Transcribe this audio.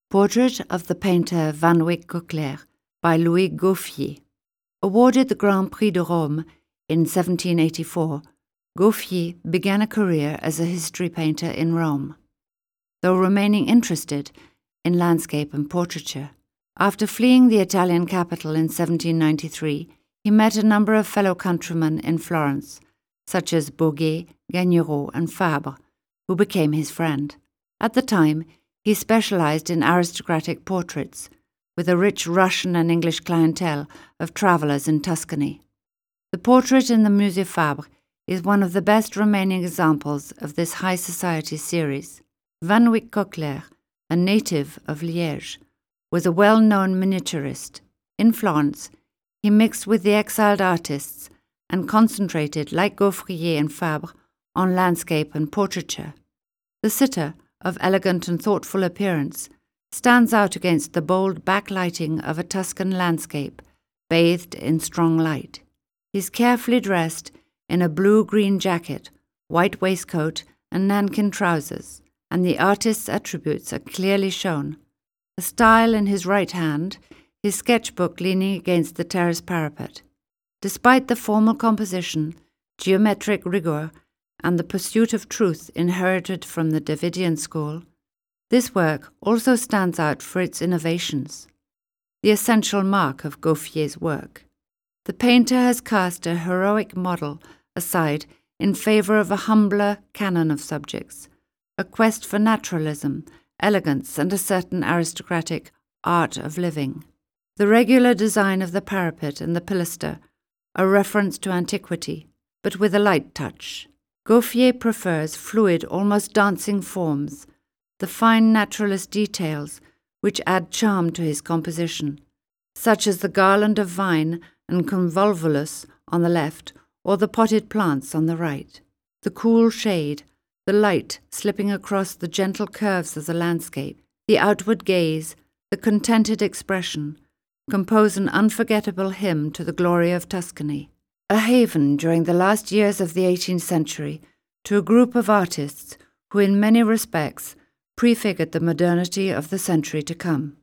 Portrait of the painter Van Wyck Coquelin by Louis Gauffier. Awarded the Grand Prix de Rome in 1784, Gauffier began a career as a history painter in Rome, though remaining interested in landscape and portraiture. After fleeing the Italian capital in 1793, he met a number of fellow countrymen in Florence, such as Boguet, Gagnerot, and Fabre, who became his friend. At the time, he specialized in aristocratic portraits, with a rich Russian and English clientele of travelers in Tuscany. The portrait in the Musée Fabre is one of the best remaining examples of this high society series. Van Wyck Coquelin, a native of Liège, was a well-known miniaturist. In Florence, he mixed with the exiled artists and concentrated, like Gaufrier and Fabre, on landscape and portraiture. The sitter, of elegant and thoughtful appearance, stands out against the bold backlighting of a Tuscan landscape bathed in strong light. He is carefully dressed in a blue-green jacket, white waistcoat, and nankin trousers, and the artist's attributes are clearly shown. A style in his right hand, his sketchbook leaning against the terrace parapet. Despite the formal composition, geometric rigor, and the pursuit of truth inherited from the Davidian school, this work also stands out for its innovations, the essential mark of Gauffier's work. The painter has cast a heroic model aside in favor of a humbler canon of subjects, a quest for naturalism, elegance, and a certain aristocratic art of living. The regular design of the parapet and the pilaster are reference to antiquity, but with a light touch. Gauffier prefers fluid, almost dancing forms, the fine naturalist details which add charm to his composition, such as the garland of vine and convolvulus on the left or the potted plants on the right. The cool shade, the light slipping across the gentle curves of the landscape, the outward gaze, the contented expression, compose an unforgettable hymn to the glory of Tuscany. A haven during the last years of the 18th century to a group of artists who in many respects prefigured the modernity of the century to come.